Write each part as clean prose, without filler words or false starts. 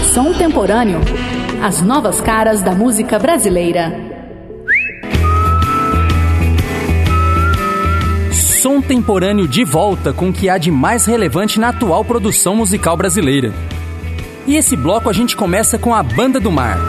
Som Temporâneo. As novas caras da música brasileira. Som Temporâneo de volta com o que há de mais relevante na atual produção musical brasileira. E esse bloco a gente começa com a Banda do Mar.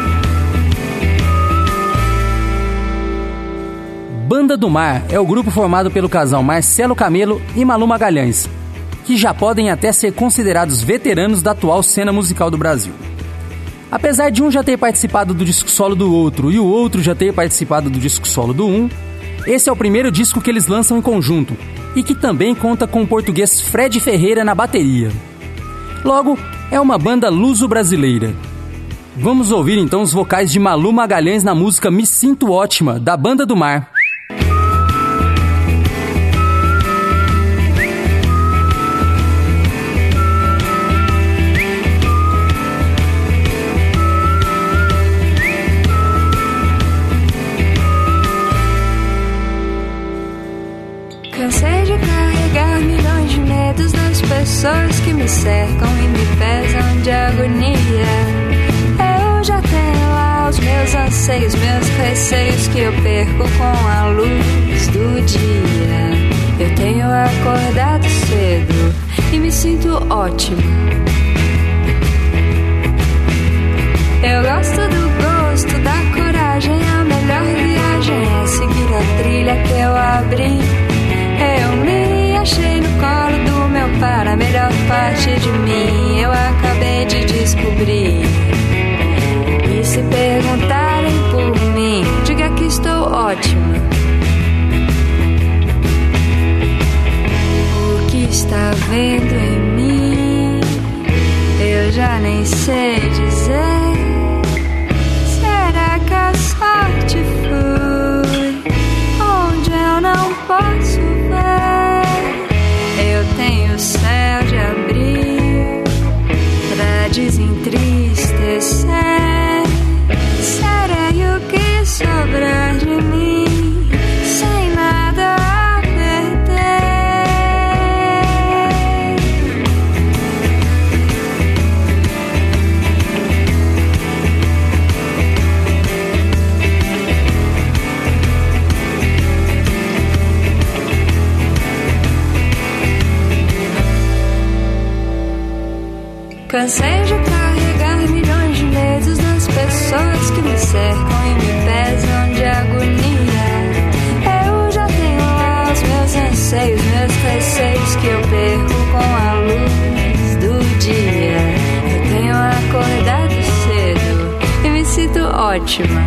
Banda do Mar é o grupo formado pelo casal Marcelo Camelo e Malu Magalhães, que já podem até ser considerados veteranos da atual cena musical do Brasil. Apesar de um já ter participado do disco solo do outro e o outro já ter participado do disco solo do um, esse é o primeiro disco que eles lançam em conjunto e que também conta com o português Fred Ferreira na bateria. Logo, é uma banda luso-brasileira. Vamos ouvir então os vocais de Malu Magalhães na música Me Sinto Ótima, da Banda do Mar. Cansei de carregar milhões de medos das pessoas que me cercam e me pesam de agonia. Eu já tenho lá os meus anseios, meus receios que eu perco com a luz do dia. Eu tenho acordado cedo e me sinto ótimo. Eu gosto do gosto, da coragem, a melhor viagem é seguir a trilha que eu abri. Eu me achei no colo do meu par, a melhor parte de mim eu acabei de descobrir. E se perguntarem por mim, diga que estou ótima. O que está vendo em mim, eu já nem sei dizer. Será que a sorte foi onde eu não posso ver? Eu tenho o céu de abril pra desentristecer. Serei o que sobrar de mim, sem nada a perder. Cansei de carregar milhões de medos das pessoas que me cercam e me pesam de agonia. Eu já tenho lá os meus anseios, meus receios que eu perco com a luz do dia. Eu tenho acordado cedo e me sinto ótima.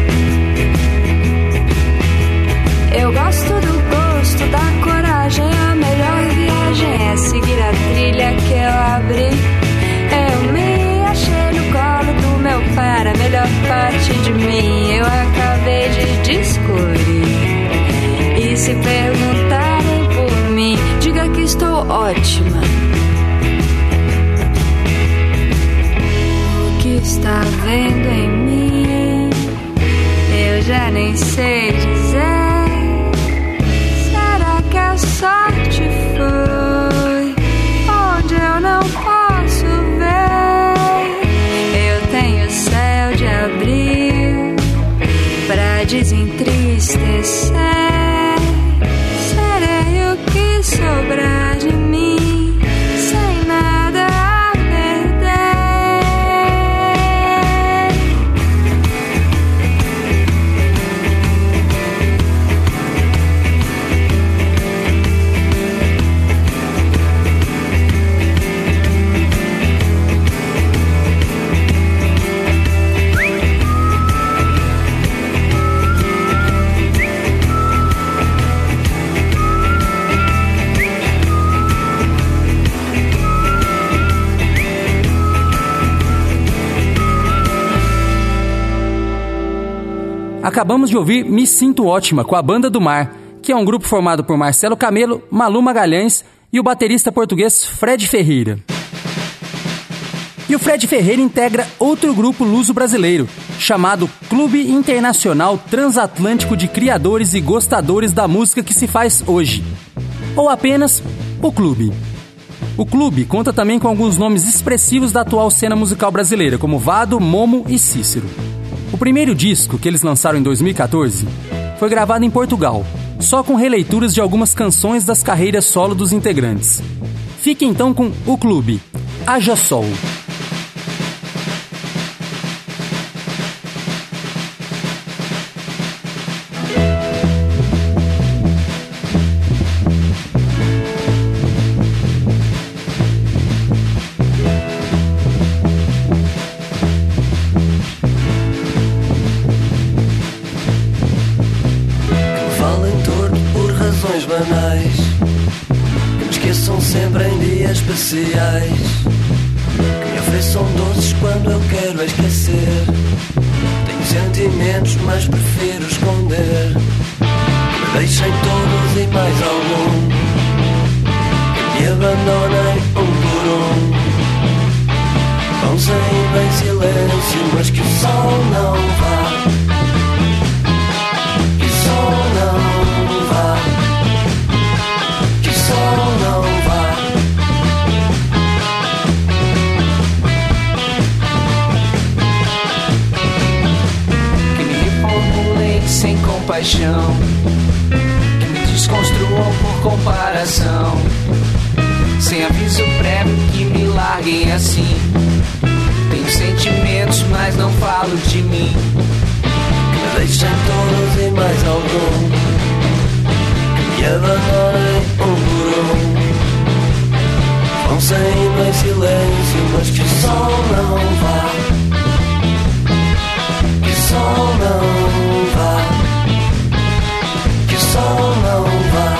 Eu gosto do gosto, da coragem, a melhor viagem é seguir a trilha que eu abri. Eu me achei no colo do meu par, a melhor parte de mim eu acabei de descobrir. E se perguntarem por mim, diga que estou ótima. O que está vendo em mim, eu já nem sei dizer. Será que a sorte foi onde eu não posso ver? Eu tenho céu de abril pra desentristecer. Serei o que sobrar de mim, sem nada a perder. Acabamos de ouvir Me Sinto Ótima, com a Banda do Mar, que é um grupo formado por Marcelo Camelo, Malu Magalhães e o baterista português Fred Ferreira. E o Fred Ferreira integra outro grupo luso-brasileiro, chamado Clube Internacional Transatlântico de Criadores e Gostadores da Música que se faz hoje, ou apenas o Clube. O clube conta também com alguns nomes expressivos da atual cena musical brasileira, como Vado, Momo e Cícero. O primeiro disco, que eles lançaram em 2014, foi gravado em Portugal, só com releituras de algumas canções das carreiras solo dos integrantes. Fique então com O Clube, Haja Sol. Que me esqueçam sempre em dias especiais, que me ofereçam doces quando eu quero esquecer. Tenho sentimentos, mas prefiro esconder. Que me deixem todos e mais algum, que me abandonem um por um. Vão saindo em silêncio, mas que o sol não vá. Que o sol não vá. Que o sol não vá. Que me reformulem sem compaixão, que me desconstruam por comparação, sem aviso prévio, que me larguem assim. Tenho sentimentos, mas não falo de mim. Que me deixem todos e mais algum, que me abandonem um por um. Vão saindo em silêncio, mas que o sol não vá. Que o sol não vá. Que o sol não vá.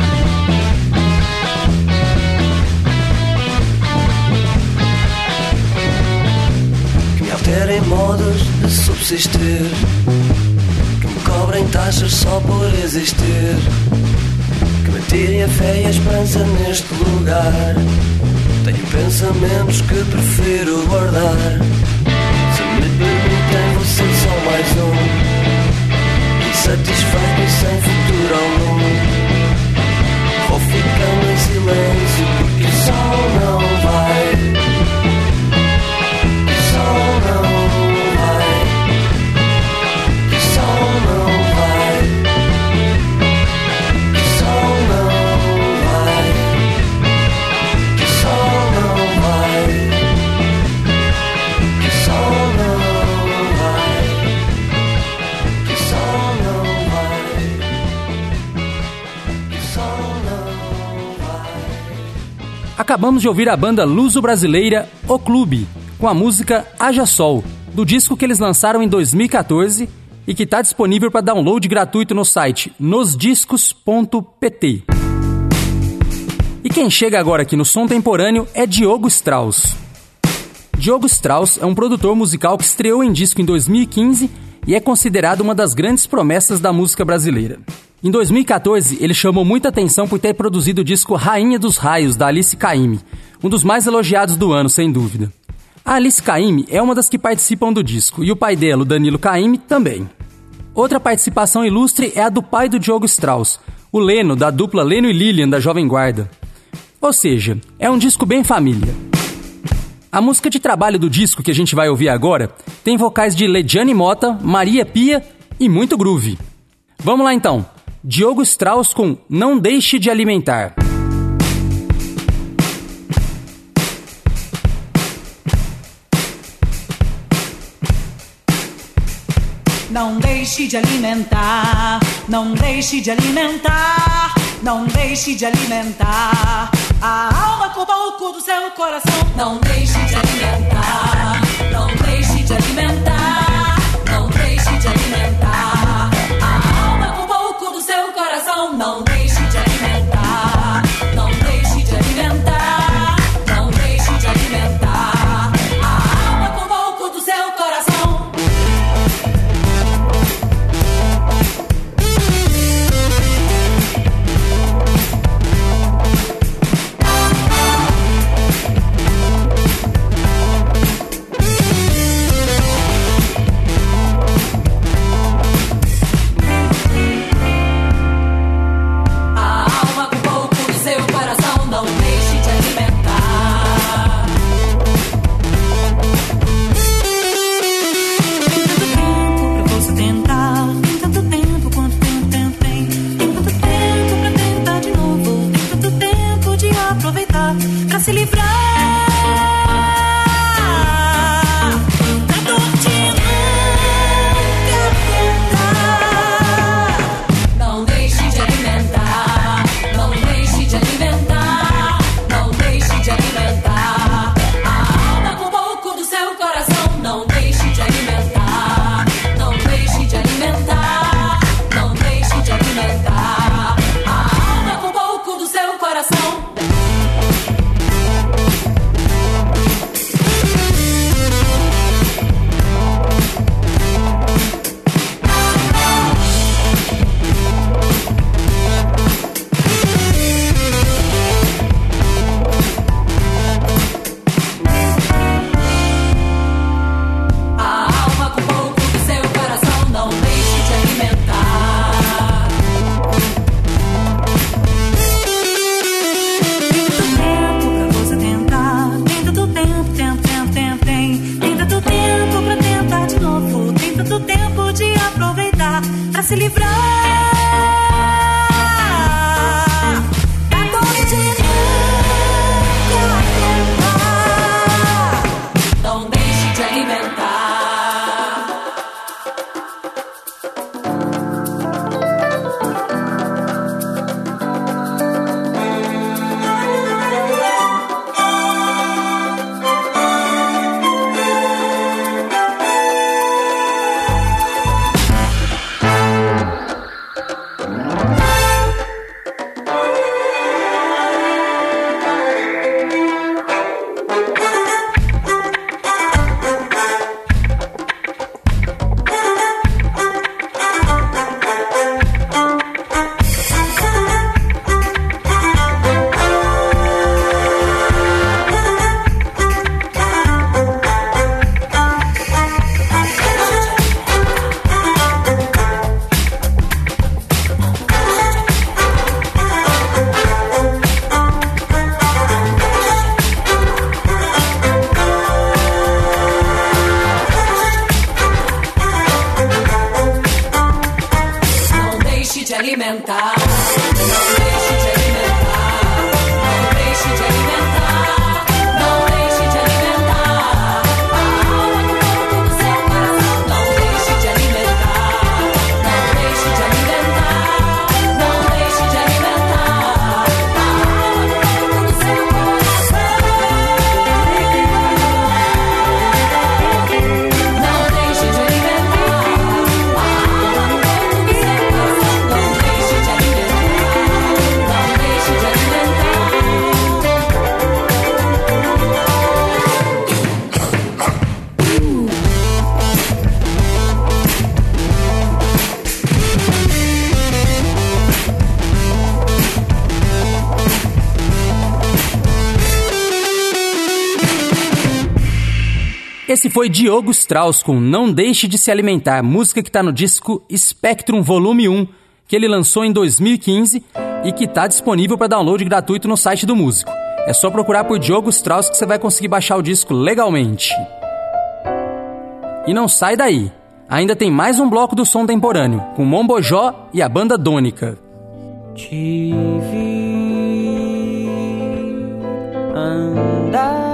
Terem modos de subsistir, que me cobrem taxas só por existir, que me tirem a fé e a esperança neste lugar. Tenho pensamentos que prefiro guardar. Se me permitem, vou ser só mais um, insatisfeito e sem futuro algum. Vou ficando em silêncio porque o sol não vai. Acabamos de ouvir a banda luso-brasileira O Clube, com a música Haja Sol, do disco que eles lançaram em 2014 e que está disponível para download gratuito no site nosdiscos.pt. E quem chega agora aqui no Som Temporâneo é Diogo Strauss. Diogo Strauss é um produtor musical que estreou em disco em 2015 e é considerado uma das grandes promessas da música brasileira. Em 2014, ele chamou muita atenção por ter produzido o disco Rainha dos Raios, da Alice Caymmi, um dos mais elogiados do ano, sem dúvida. A Alice Caymmi é uma das que participam do disco, e o pai dela, o Danilo Caymmi, também. Outra participação ilustre é a do pai do Diogo Strauss, o Leno, da dupla Leno e Lilian, da Jovem Guarda. Ou seja, é um disco bem família. A música de trabalho do disco que a gente vai ouvir agora tem vocais de Lediane Mota, Maria Pia e muito groove. Vamos lá então! Diogo Strauss com Não Deixe de Alimentar. Não deixe de alimentar, não deixe de alimentar, não deixe de alimentar a alma com o pouco do seu coração. Não deixe de alimentar, não deixe de alimentar, não deixe de alimentar a alma com o pouco do seu coração. Não deixe de alimentar, não deixe de alimentar, não deixe de alimentar a alma com o pouco do seu coração. se livrar da dor de nunca aguentar. Não deixe de alimentar. Esse foi Diogo Strauss com Não Deixe de Se Alimentar, música que está no disco Spectrum Volume 1, que ele lançou em 2015 e que está disponível para download gratuito no site do músico. É só procurar por Diogo Strauss que você vai conseguir baixar o disco legalmente. E não sai daí, ainda tem mais um bloco do som temporâneo, com Mombojó e a banda Dônica. Te vi andar